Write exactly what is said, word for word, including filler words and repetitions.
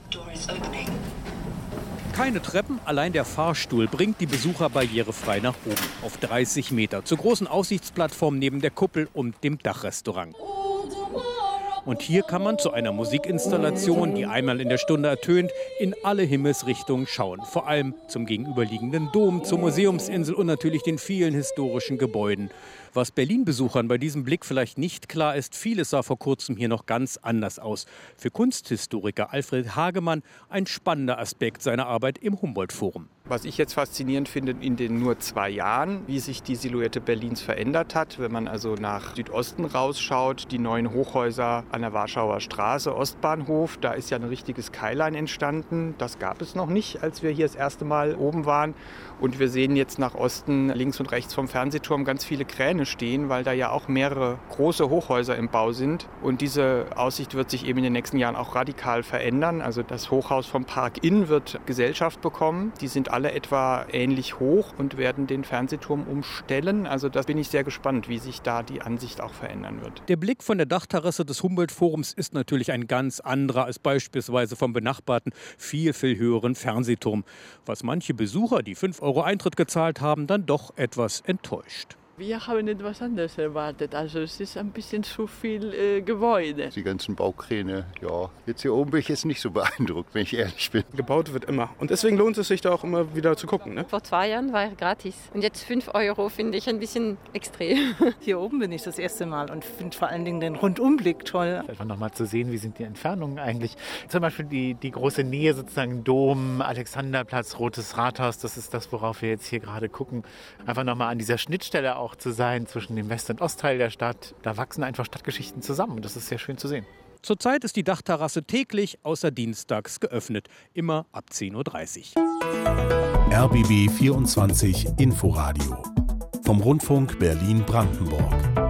Keine Treppen, allein der Fahrstuhl bringt die Besucher barrierefrei nach oben, auf dreißig Meter, zur großen Aussichtsplattform neben der Kuppel und dem Dachrestaurant. Und hier kann man zu einer Musikinstallation, die einmal in der Stunde ertönt, in alle Himmelsrichtungen schauen. Vor allem zum gegenüberliegenden Dom, zur Museumsinsel und natürlich den vielen historischen Gebäuden. Was Berlin-Besuchern bei diesem Blick vielleicht nicht klar ist, vieles sah vor kurzem hier noch ganz anders aus. Für Kunsthistoriker Alfred Hagemann ein spannender Aspekt seiner Arbeit im Humboldt-Forum. Was ich jetzt faszinierend finde in den nur zwei Jahren, wie sich die Silhouette Berlins verändert hat. Wenn man also nach Südosten rausschaut, die neuen Hochhäuser an der Warschauer Straße, Ostbahnhof, da ist ja ein richtiges Skyline entstanden. Das gab es noch nicht, als wir hier das erste Mal oben waren. Und wir sehen jetzt nach Osten, links und rechts vom Fernsehturm, ganz viele Kräne stehen, weil da ja auch mehrere große Hochhäuser im Bau sind. Und diese Aussicht wird sich eben in den nächsten Jahren auch radikal verändern. Also das Hochhaus vom Park Inn wird Gesellschaft bekommen. Die sind alle etwa ähnlich hoch und werden den Fernsehturm umstellen. Also da bin ich sehr gespannt, wie sich da die Ansicht auch verändern wird. Der Blick von der Dachterrasse des Humboldt-Forums ist natürlich ein ganz anderer als beispielsweise vom benachbarten, viel, viel höheren Fernsehturm. Was manche Besucher, die fünf Euro Eintritt gezahlt haben, dann doch etwas enttäuscht. Wir haben etwas anderes erwartet. Also es ist ein bisschen zu viel äh, Gebäude. Die ganzen Baukräne, ja. Jetzt hier oben bin ich jetzt nicht so beeindruckt, wenn ich ehrlich bin. Gebaut wird immer. Und deswegen lohnt es sich da auch immer wieder zu gucken. Ne? Vor zwei Jahren war er gratis. Und jetzt fünf Euro finde ich ein bisschen extrem. Hier oben bin ich das erste Mal und finde vor allen Dingen den Rundumblick toll. Einfach nochmal zu sehen, wie sind die Entfernungen eigentlich. Zum Beispiel die, die große Nähe sozusagen Dom, Alexanderplatz, Rotes Rathaus. Das ist das, worauf wir jetzt hier gerade gucken. Einfach nochmal an dieser Schnittstelle auch zu sein zwischen dem West- und Ostteil der Stadt. Da wachsen einfach Stadtgeschichten zusammen und das ist sehr schön zu sehen. Zurzeit ist die Dachterrasse täglich außer dienstags geöffnet, immer ab zehn Uhr dreißig. R B B vierundzwanzig Inforadio vom Rundfunk Berlin-Brandenburg.